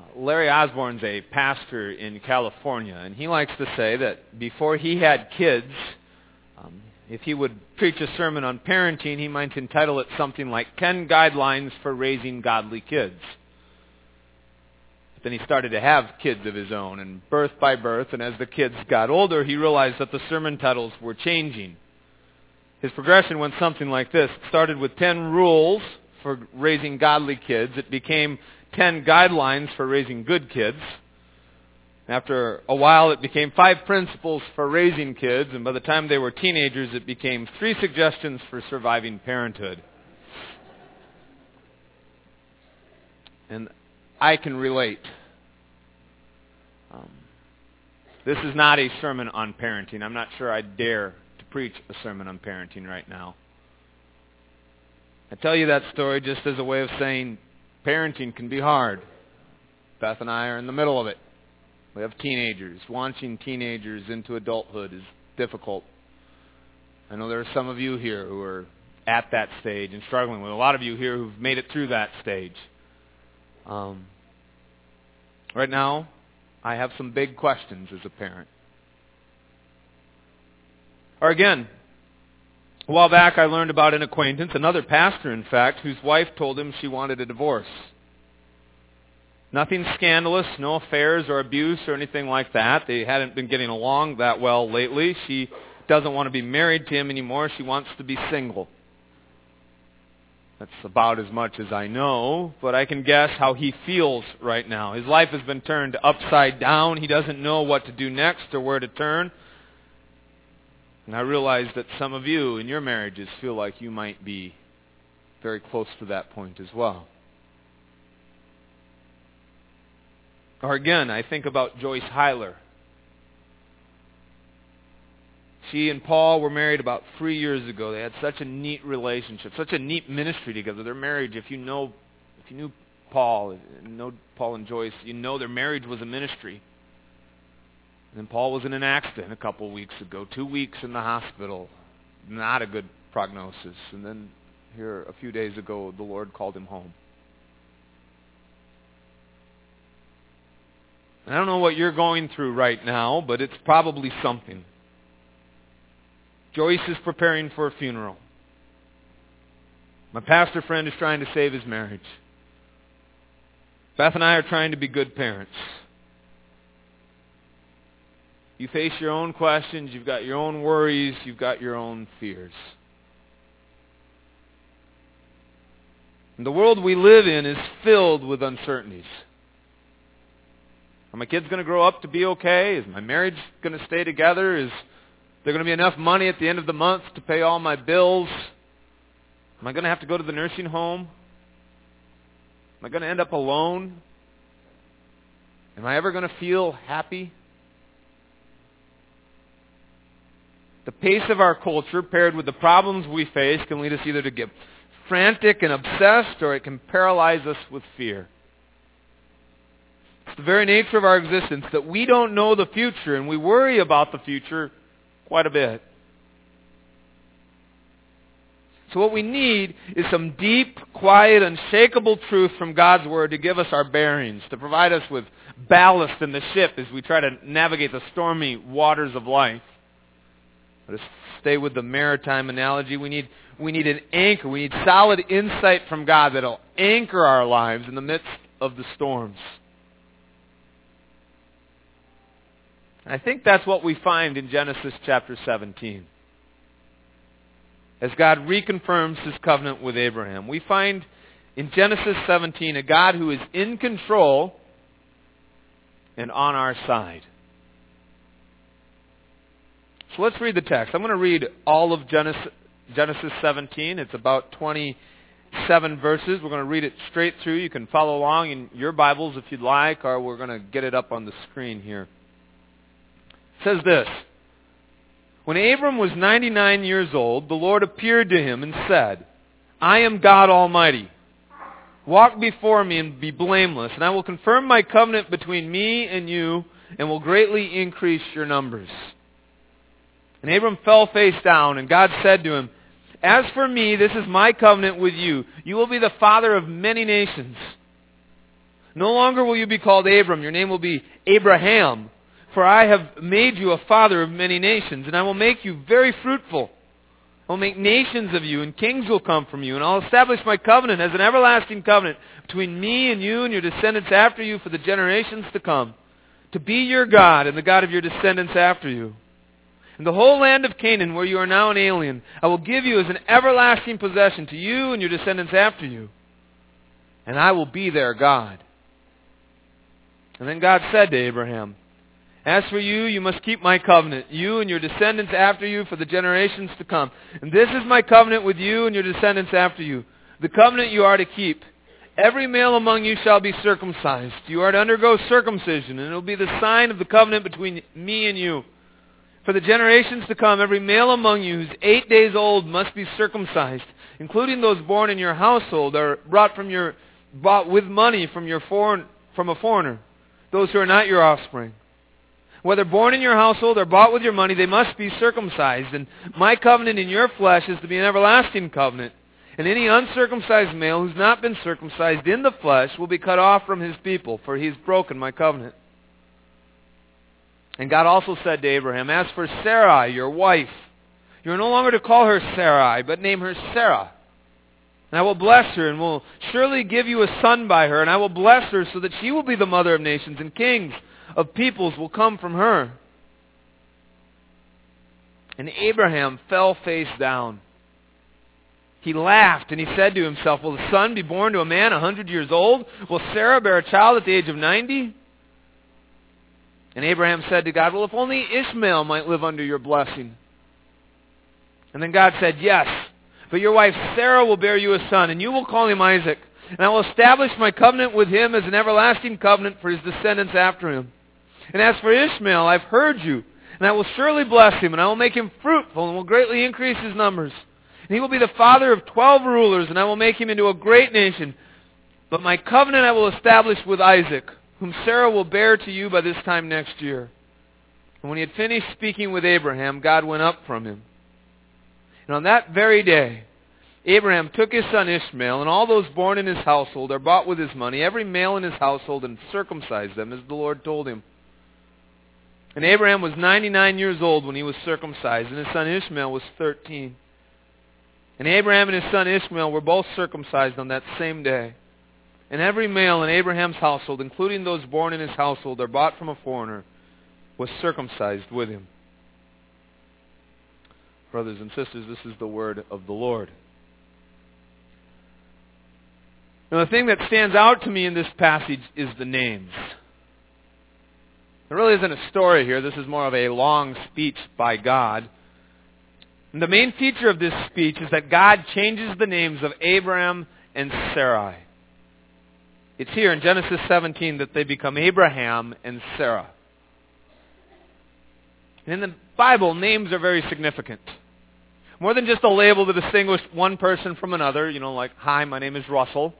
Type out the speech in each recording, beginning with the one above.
Larry Osborne's a pastor in California, and he likes to say that before he had kids, if he would preach a sermon on parenting, he might entitle it something like 10 Guidelines for Raising Godly Kids. But then he started to have kids of his own, and birth by birth, and as the kids got older, he realized that the sermon titles were changing. His progression went something like this. It started with 10 rules for raising godly kids. It became 10 guidelines for raising good kids. After a while, it became 5 principles for raising kids, and by the time they were teenagers, it became 3 suggestions for surviving parenthood. And I can relate. This is not a sermon on parenting. I'm not sure I'd dare to preach a sermon on parenting right now. I tell you that story just as a way of saying parenting can be hard. Beth and I are in the middle of it. We have teenagers. Launching teenagers into adulthood is difficult. I know there are some of you here who are at that stage and struggling with. A lot of you here who've made it through that stage. Right now, I have some big questions as a parent. Or again, a while back I learned about an acquaintance, another pastor in fact, whose wife told him she wanted a divorce. Nothing scandalous, no affairs or abuse or anything like that. They hadn't been getting along that well lately. She doesn't want to be married to him anymore. She wants to be single. That's about as much as I know, but I can guess how he feels right now. His life has been turned upside down. He doesn't know what to do next or where to turn. And I realize that some of you in your marriages feel like you might be very close to that point as well. Or again, I think about Joyce Heiler. She and Paul were married about 3 years ago. They had such a neat relationship, such a neat ministry together. Their marriage, if you knew Paul, know Paul and Joyce, you know their marriage was a ministry. And then Paul was in an accident a couple of weeks ago, 2 weeks in the hospital. Not a good prognosis. And then here a few days ago, the Lord called him home. I don't know what you're going through right now, but it's probably something. Joyce is preparing for a funeral. My pastor friend is trying to save his marriage. Beth and I are trying to be good parents. You face your own questions, you've got your own worries, you've got your own fears. And the world we live in is filled with uncertainties. Are my kids going to grow up to be okay? Is my marriage going to stay together? Is there going to be enough money at the end of the month to pay all my bills? Am I going to have to go to the nursing home? Am I going to end up alone? Am I ever going to feel happy? The pace of our culture, paired with the problems we face, can lead us either to get frantic and obsessed, or it can paralyze us with fear. It's the very nature of our existence that we don't know the future, and we worry about the future quite a bit. So what we need is some deep, quiet, unshakable truth from God's Word to give us our bearings, to provide us with ballast in the ship as we try to navigate the stormy waters of life. Let us stay with the maritime analogy. We need an anchor. We need solid insight from God that will anchor our lives in the midst of the storms. And I think that's what we find in Genesis chapter 17. As God reconfirms His covenant with Abraham, we find in Genesis 17 a God who is in control and on our side. So let's read the text. I'm going to read all of Genesis 17. It's about 27 verses. We're going to read it straight through. You can follow along in your Bibles if you'd like, or we're going to get it up on the screen here. It says this: When Abram was 99 years old, the Lord appeared to him and said, I am God Almighty. Walk before me and be blameless, and I will confirm my covenant between me and you, and will greatly increase your numbers. And Abram fell face down, and God said to him, As for me, this is my covenant with you. You will be the father of many nations. No longer will you be called Abram. Your name will be Abraham. For I have made you a father of many nations, and I will make you very fruitful. I will make nations of you, and kings will come from you. And I'll establish my covenant as an everlasting covenant between me and you and your descendants after you for the generations to come, to be your God and the God of your descendants after you. And the whole land of Canaan, where you are now an alien, I will give you as an everlasting possession to you and your descendants after you. And I will be their God. And then God said to Abraham, as for you, you must keep my covenant, you and your descendants after you for the generations to come. And this is my covenant with you and your descendants after you, the covenant you are to keep. Every male among you shall be circumcised. You are to undergo circumcision, and it will be the sign of the covenant between me and you. For the generations to come, every male among you who's 8 days old must be circumcised, including those born in your household or bought with money from a foreigner, those who are not your offspring. Whether born in your household or bought with your money, they must be circumcised. And my covenant in your flesh is to be an everlasting covenant. And any uncircumcised male who's not been circumcised in the flesh will be cut off from his people, for he has broken my covenant. And God also said to Abraham, as for Sarai, your wife, you are no longer to call her Sarai, but name her Sarah. And I will bless her, and will surely give you a son by her, and I will bless her so that she will be the mother of nations, and kings of peoples will come from her. And Abraham fell face down. He laughed, and he said to himself, will the son be born to a man 100 years old? Will Sarah bear a child at the age of 90? And Abraham said to God, well, if only Ishmael might live under your blessing. And then God said, yes, but your wife Sarah will bear you a son, and you will call him Isaac. And I will establish my covenant with him as an everlasting covenant for his descendants after him. And as for Ishmael, I've heard you, and I will surely bless him, and I will make him fruitful, and will greatly increase his numbers. And he will be the father of 12 rulers, and I will make him into a great nation. But my covenant I will establish with Isaac, whom Sarah will bear to you by this time next year. And when he had finished speaking with Abraham, God went up from him. And on that very day, Abraham took his son Ishmael, and all those born in his household or bought with his money, every male in his household, and circumcised them, as the Lord told him. And Abraham was 99 years old when he was circumcised, and his son Ishmael was 13. And Abraham and his son Ishmael were both circumcised on that same day. And every male in Abraham's household, including those born in his household or bought from a foreigner, was circumcised with him. Brothers and sisters, this is the word of the Lord. Now, the thing that stands out to me in this passage is the names. There really isn't a story here. This is more of a long speech by God. And the main feature of this speech is that God changes the names of Abraham and Sarai. It's here in Genesis 17 that they become Abraham and Sarah. And in the Bible, names are very significant. More than just a label to distinguish one person from another, like, hi, my name is Russell.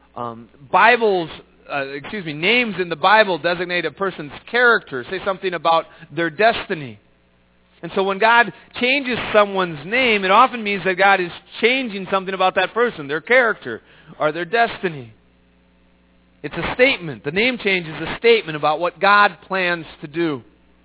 Names in the Bible designate a person's character, say something about their destiny. And so when God changes someone's name, it often means that God is changing something about that person, their character or their destiny. It's a statement. The name change is a statement about what God plans to do.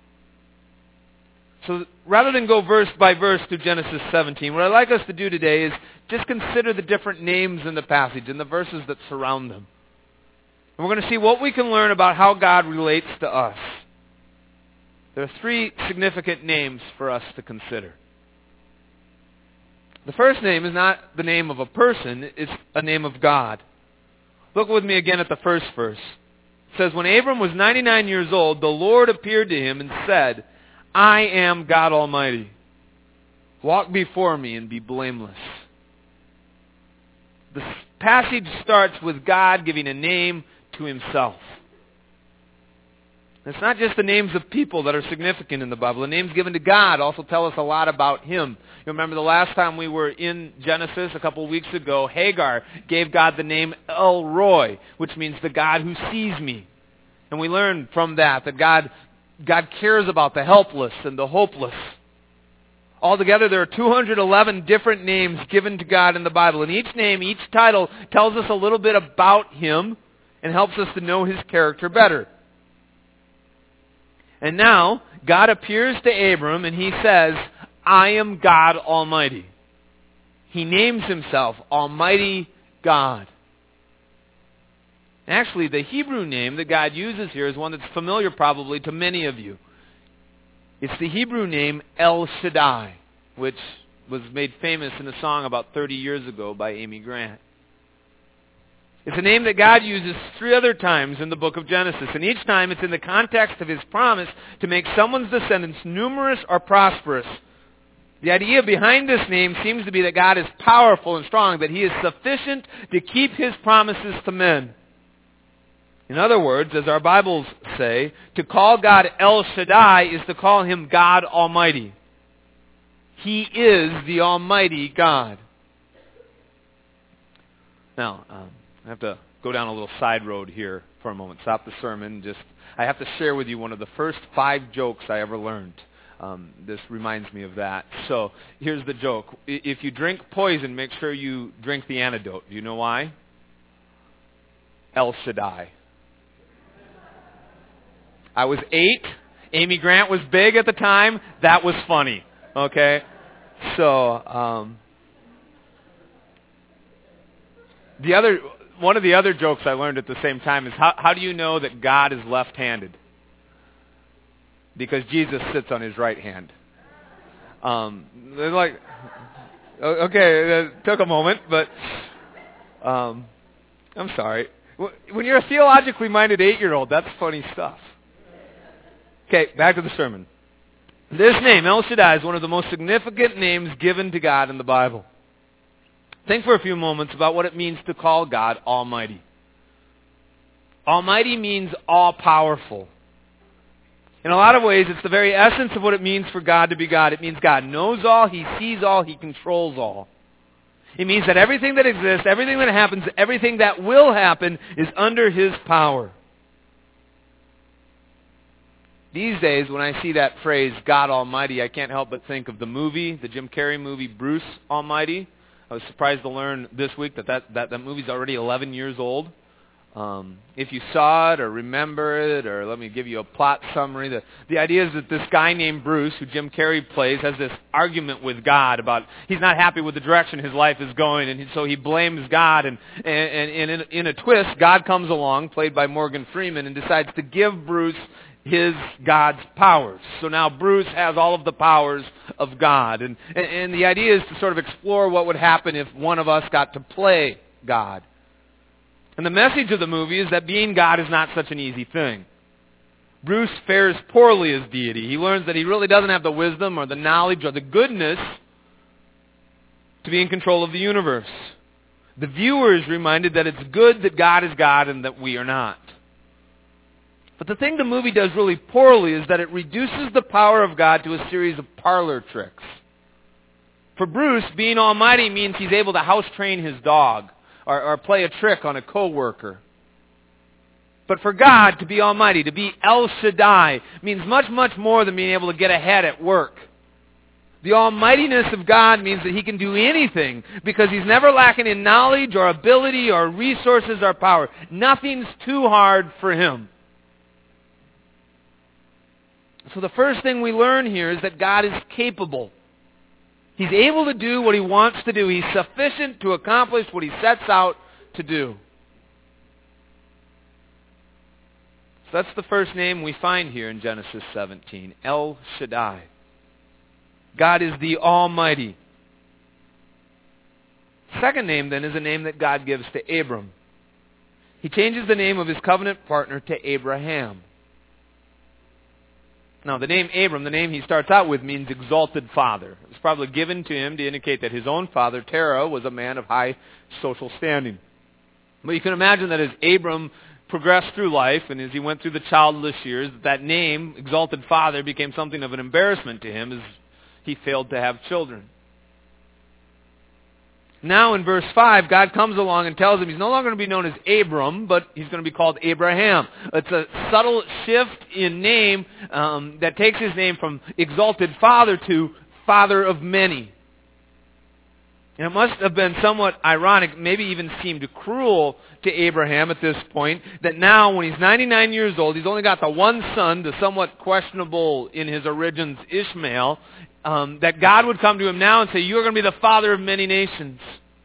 So rather than go verse by verse through Genesis 17, what I'd like us to do today is just consider the different names in the passage and the verses that surround them. And we're going to see what we can learn about how God relates to us. There are 3 significant names for us to consider. The first name is not the name of a person, it's a name of God. Look with me again at the first verse. It says, when Abram was 99 years old, the Lord appeared to him and said, I am God Almighty. Walk before me and be blameless. The passage starts with God giving a name to himself. It's not just the names of people that are significant in the Bible. The names given to God also tell us a lot about him. You remember the last time we were in Genesis a couple of weeks ago, Hagar gave God the name El Roi, which means the God who sees me. And we learned from that God cares about the helpless and the hopeless. Altogether, there are 211 different names given to God in the Bible. And each name, each title tells us a little bit about him and helps us to know His character better. And now, God appears to Abram and He says, I am God Almighty. He names Himself Almighty God. Actually, the Hebrew name that God uses here is one that's familiar probably to many of you. It's the Hebrew name El Shaddai, which was made famous in a song about 30 years ago by Amy Grant. It's a name that God uses 3 other times in the book of Genesis, and each time it's in the context of His promise to make someone's descendants numerous or prosperous. The idea behind this name seems to be that God is powerful and strong, that He is sufficient to keep His promises to men. In other words, as our Bibles say, to call God El Shaddai is to call Him God Almighty. He is the Almighty God. Now, I have to go down a little side road here for a moment. Stop the sermon. I have to share with you one of the first 5 jokes I ever learned. This reminds me of that. So, here's the joke. If you drink poison, make sure you drink the antidote. Do you know why? El Shaddai. I was 8. Amy Grant was big at the time. That was funny. Okay? So, one of the other jokes I learned at the same time is how do you know that God is left-handed? Because Jesus sits on His right hand. They're like, okay, it took a moment, but I'm sorry. When you're a theologically minded 8-year-old, that's funny stuff. Okay, back to the sermon. This name, El Shaddai, is one of the most significant names given to God in the Bible. Think for a few moments about what it means to call God Almighty. Almighty means all-powerful. In a lot of ways, it's the very essence of what it means for God to be God. It means God knows all, He sees all, He controls all. It means that everything that exists, everything that happens, everything that will happen is under His power. These days, when I see that phrase, God Almighty, I can't help but think of the Jim Carrey movie, Bruce Almighty. I was surprised to learn this week that movie's already 11 years old. If you saw it or remember it, or let me give you a plot summary. The idea is that this guy named Bruce, who Jim Carrey plays, has this argument with God about he's not happy with the direction his life is going, and so he blames God. And in a twist, God comes along, played by Morgan Freeman, and decides to give Bruce God's powers. So now Bruce has all of the powers of God. And the idea is to sort of explore what would happen if one of us got to play God. And the message of the movie is that being God is not such an easy thing. Bruce fares poorly as deity. He learns that he really doesn't have the wisdom or the knowledge or the goodness to be in control of the universe. The viewer is reminded that it's good that God is God and that we are not. But the thing the movie does really poorly is that it reduces the power of God to a series of parlor tricks. For Bruce, being almighty means he's able to house train his dog or play a trick on a coworker. But for God to be almighty, to be El Shaddai, means much, much more than being able to get ahead at work. The almightiness of God means that He can do anything because He's never lacking in knowledge or ability or resources or power. Nothing's too hard for Him. So the first thing we learn here is that God is capable. He's able to do what He wants to do. He's sufficient to accomplish what He sets out to do. So that's the first name we find here in Genesis 17, El Shaddai. God is the Almighty. Second name then is a name that God gives to Abram. He changes the name of his covenant partner to Abraham. Now, the name Abram, the name he starts out with, means exalted father. It was probably given to him to indicate that his own father, Terah, was a man of high social standing. But you can imagine that as Abram progressed through life, and as he went through the childless years, that name, exalted father, became something of an embarrassment to him as he failed to have children. Now in verse 5, God comes along and tells him he's no longer going to be known as Abram, but he's going to be called Abraham. It's a subtle shift in name that takes his name from exalted father to father of many. And it must have been somewhat ironic, maybe even seemed cruel to Abraham at this point, that now when he's 99 years old, he's only got the one son, the somewhat questionable in his origins Ishmael, that God would come to him now and say, "You are going to be the father of many nations."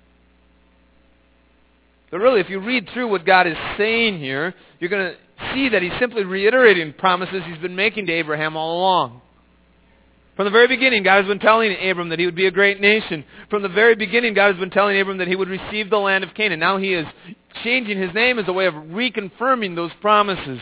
But really, if you read through what God is saying here, you're going to see that he's simply reiterating promises he's been making to Abraham all along. From the very beginning, God has been telling Abram that he would be a great nation. From the very beginning, God has been telling Abram that he would receive the land of Canaan. Now he is changing his name as a way of reconfirming those promises.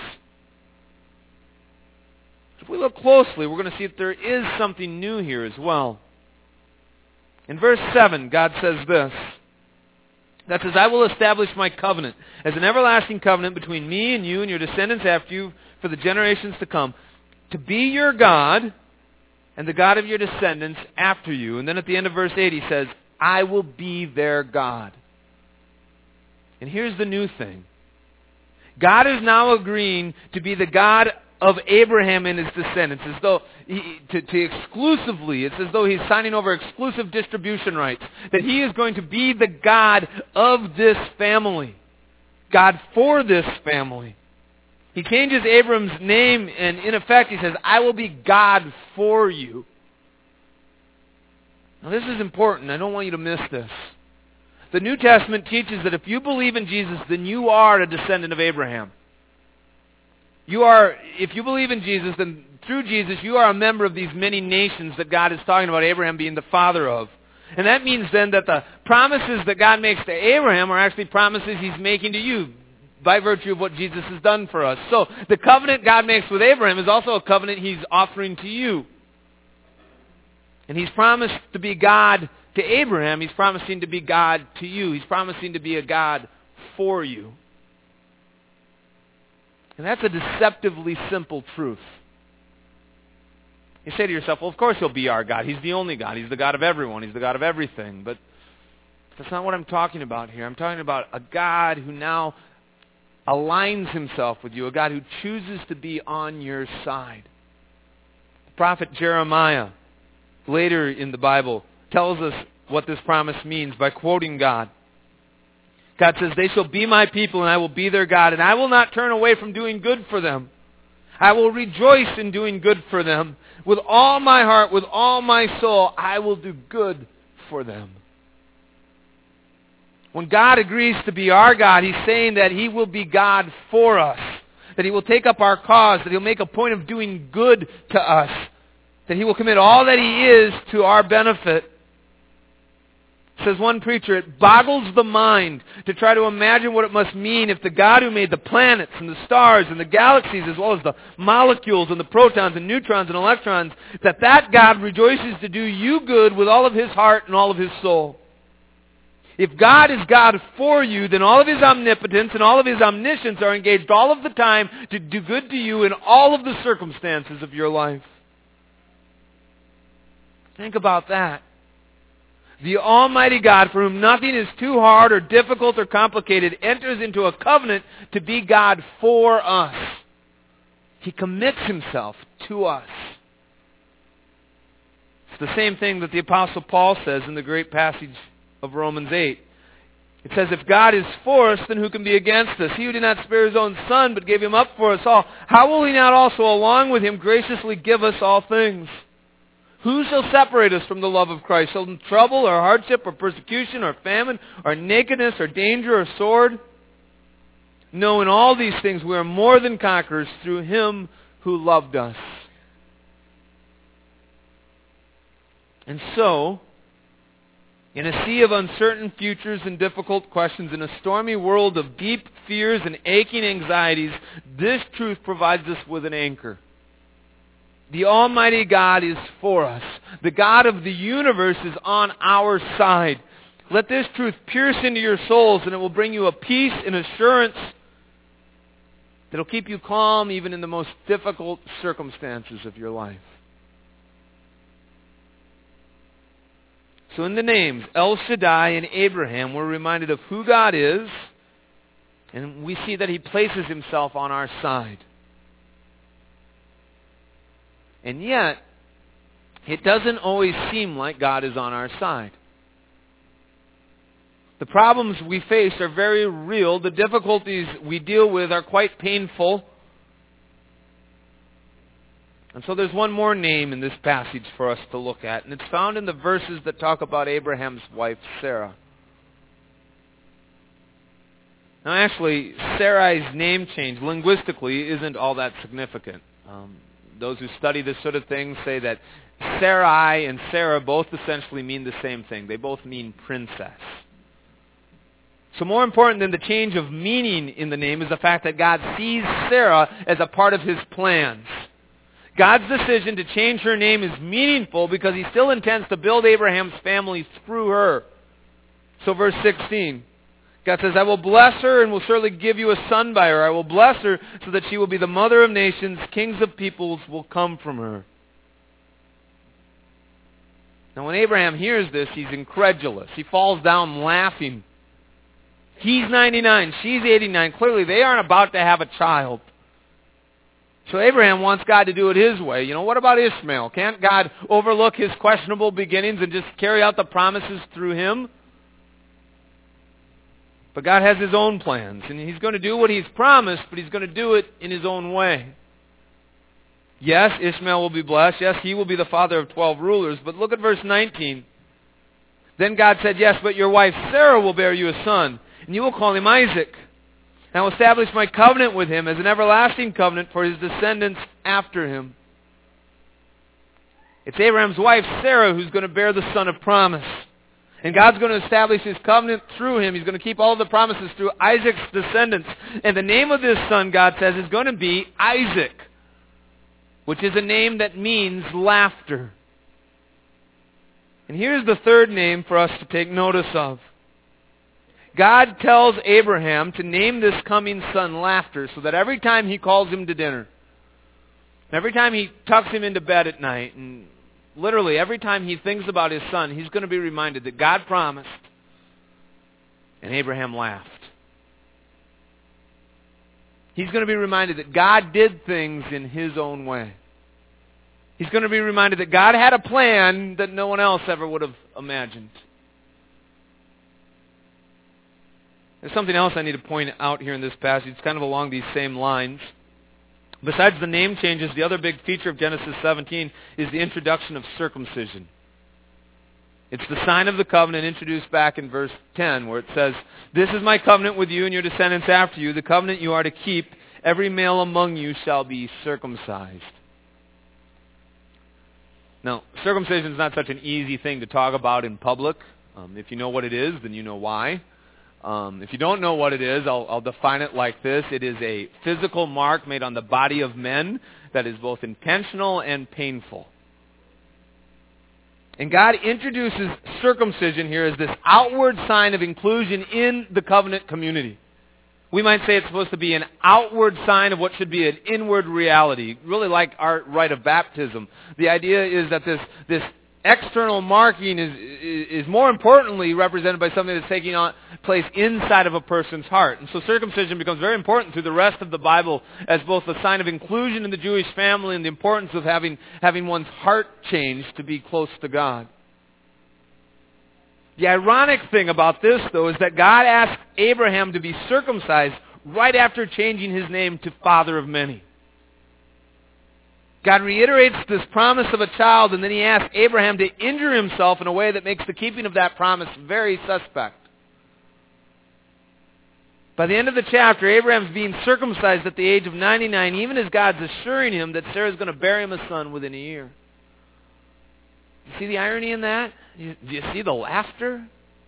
If we look closely, we're going to see that there is something new here as well. In verse 7, God says this. That says, "I will establish my covenant as an everlasting covenant between me and you and your descendants after you for the generations to come, to be your God and the God of your descendants after you." And then at the end of verse 8 he says, "I will be their God." And here's the new thing. God is now agreeing to be the God of Abraham and his descendants, as though exclusively, it's as though he's signing over exclusive distribution rights, that he is going to be the God of this family, God for this family. He changes Abram's name, and in effect he says, "I will be God for you." Now this is important. I don't want you to miss this. The New Testament teaches that if you believe in Jesus, then you are a descendant of Abraham. If you believe in Jesus, then through Jesus, you are a member of these many nations that God is talking about Abraham being the father of. And that means then that the promises that God makes to Abraham are actually promises he's making to you by virtue of what Jesus has done for us. So the covenant God makes with Abraham is also a covenant he's offering to you. And he's promised to be God to Abraham. He's promising to be God to you. He's promising to be a God for you. And that's a deceptively simple truth. You say to yourself, well, of course he'll be our God. He's the only God. He's the God of everyone. He's the God of everything. But that's not what I'm talking about here. I'm talking about a God who now aligns himself with you, a God who chooses to be on your side. The prophet Jeremiah, later in the Bible, tells us what this promise means by quoting God. God says, "They shall be my people, and I will be their God, and I will not turn away from doing good for them. I will rejoice in doing good for them. With all my heart, with all my soul, I will do good for them." When God agrees to be our God, he's saying that he will be God for us, that he will take up our cause, that he'll make a point of doing good to us, that he will commit all that he is to our benefit. Says one preacher, it boggles the mind to try to imagine what it must mean if the God who made the planets and the stars and the galaxies, as well as the molecules and the protons and neutrons and electrons, that God rejoices to do you good with all of his heart and all of his soul. If God is God for you, then all of his omnipotence and all of his omniscience are engaged all of the time to do good to you in all of the circumstances of your life. Think about that. The Almighty God, for whom nothing is too hard or difficult or complicated, enters into a covenant to be God for us. He commits himself to us. It's the same thing that the Apostle Paul says in the great passage of Romans 8. It says, "If God is for us, then who can be against us? He who did not spare his own Son, but gave him up for us all, how will he not also along with him graciously give us all things? Who shall separate us from the love of Christ? Shall trouble or hardship or persecution or famine or nakedness or danger or sword? No, in all these things we are more than conquerors through him who loved us." And so, in a sea of uncertain futures and difficult questions, in a stormy world of deep fears and aching anxieties, this truth provides us with an anchor. The Almighty God is for us. The God of the universe is on our side. Let this truth pierce into your souls, and it will bring you a peace and assurance that will keep you calm even in the most difficult circumstances of your life. So in the names El Shaddai and Abraham, we're reminded of who God is, and we see that he places himself on our side. And yet, it doesn't always seem like God is on our side. The problems we face are very real. The difficulties we deal with are quite painful. And so there's one more name in this passage for us to look at, and it's found in the verses that talk about Abraham's wife, Sarah. Now actually, Sarai's name change linguistically isn't all that significant. Those who study this sort of thing say that Sarai and Sarah both essentially mean the same thing. They both mean princess. So more important than the change of meaning in the name is the fact that God sees Sarah as a part of His plans. God's decision to change her name is meaningful because He still intends to build Abraham's family through her. So verse 16, God says, I will bless her and will certainly give you a son by her. I will bless her so that she will be the mother of nations. Kings of peoples will come from her. Now when Abraham hears this, he's incredulous. He falls down laughing. He's 99, she's 89. Clearly they aren't about to have a child. So Abraham wants God to do it His way. What about Ishmael? Can't God overlook his questionable beginnings and just carry out the promises through him? But God has His own plans, and He's going to do what He's promised, but He's going to do it in His own way. Yes, Ishmael will be blessed. Yes, he will be the father of 12 rulers. But look at verse 19. Then God said, yes, but your wife Sarah will bear you a son, and you will call him Isaac. And I will establish my covenant with him as an everlasting covenant for his descendants after him. It's Abraham's wife, Sarah, who's going to bear the son of promise. And God's going to establish His covenant through him. He's going to keep all the promises through Isaac's descendants. And the name of this son, God says, is going to be Isaac, which is a name that means laughter. And here's the third name for us to take notice of. God tells Abraham to name this coming son Laughter so that every time he calls him to dinner, every time he tucks him into bed at night, and literally every time he thinks about his son, he's going to be reminded that God promised, and Abraham laughed. He's going to be reminded that God did things in His own way. He's going to be reminded that God had a plan that no one else ever would have imagined. There's something else I need to point out here in this passage. It's kind of along these same lines. Besides the name changes, the other big feature of Genesis 17 is the introduction of circumcision. It's the sign of the covenant introduced back in verse 10, where it says, this is my covenant with you and your descendants after you, the covenant you are to keep. Every male among you shall be circumcised. Now, circumcision is not such an easy thing to talk about in public. If you know what it is, then you know why. If you don't know what it is, I'll define it like this. It is a physical mark made on the body of men that is both intentional and painful. And God introduces circumcision here as this outward sign of inclusion in the covenant community. We might say it's supposed to be an outward sign of what should be an inward reality, really like our rite of baptism. The idea is that this external marking is more importantly represented by something that's taking place inside of a person's heart. And so circumcision becomes very important through the rest of the Bible as both a sign of inclusion in the Jewish family and the importance of having one's heart changed to be close to God. The ironic thing about this, though, is that God asked Abraham to be circumcised right after changing his name to Father of Many. God reiterates this promise of a child, and then He asks Abraham to injure himself in a way that makes the keeping of that promise very suspect. By the end of the chapter, Abraham's being circumcised at the age of 99, even as God's assuring him that Sarah's going to bear him a son within a year. You see the irony in that? Do you see the laughter?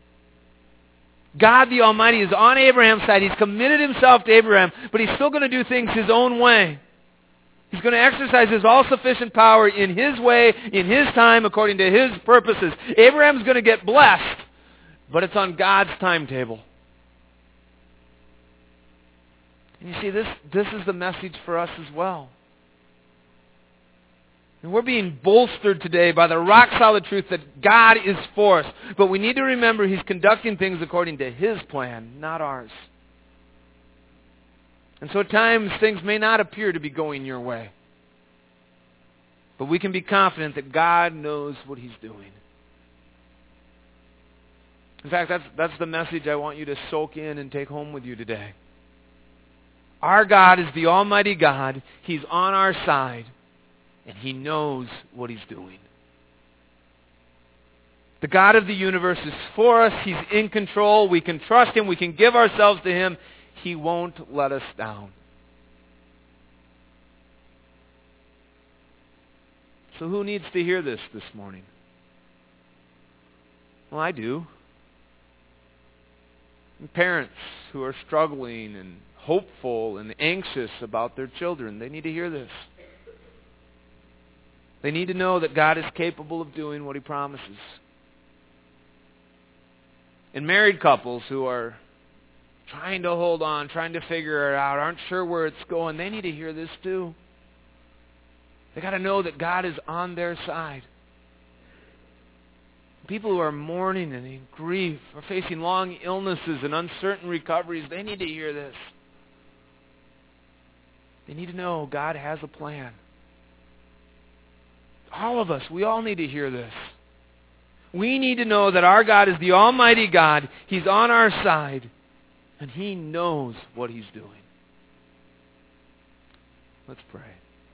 God the Almighty is on Abraham's side. He's committed Himself to Abraham, but He's still going to do things His own way. He's going to exercise His all-sufficient power in His way, in His time, according to His purposes. Abraham's going to get blessed, but it's on God's timetable. And you see, this is the message for us as well. And we're being bolstered today by the rock-solid truth that God is for us. But we need to remember He's conducting things according to His plan, not ours. And so at times, things may not appear to be going your way. But we can be confident that God knows what He's doing. In fact, that's the message I want you to soak in and take home with you today. Our God is the Almighty God. He's on our side, and He knows what He's doing. The God of the universe is for us. He's in control. We can trust Him. We can give ourselves to Him. He won't let us down. So who needs to hear this morning? Well, I do. And parents who are struggling and hopeful and anxious about their children, they need to hear this. They need to know that God is capable of doing what He promises. And married couples who are trying to hold on, trying to figure it out, aren't sure where it's going, they need to hear this too. They got to know that God is on their side. People who are mourning and in grief, are facing long illnesses and uncertain recoveries, they need to hear this. They need to know God has a plan. All of us, we all need to hear this. We need to know that our God is the Almighty God. He's on our side, and He knows what He's doing. Let's pray.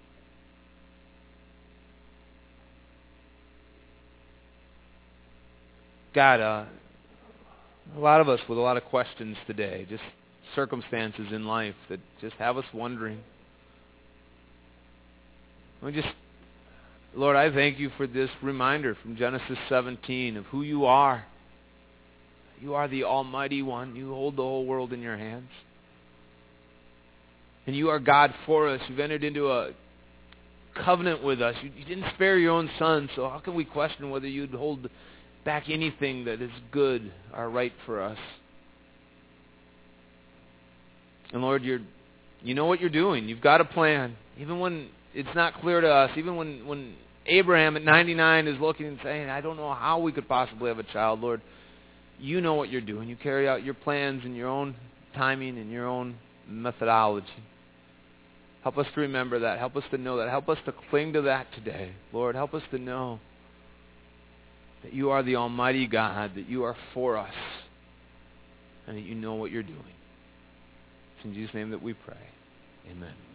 God, a lot of us with a lot of questions today, just circumstances in life that just have us wondering. Lord, I thank You for this reminder from Genesis 17 of who You are. You are the Almighty One. You hold the whole world in Your hands. And You are God for us. You've entered into a covenant with us. You didn't spare Your own Son, so how can we question whether You'd hold back anything that is good or right for us? And Lord, You know what You're doing. You've got a plan. Even when it's not clear to us, even when Abraham at 99 is looking and saying, I don't know how we could possibly have a child, Lord, You know what You're doing. You carry out Your plans in Your own timing and Your own methodology. Help us to remember that. Help us to know that. Help us to cling to that today. Lord, help us to know that You are the Almighty God, that You are for us, and that You know what You're doing. It's in Jesus' name that we pray. Amen.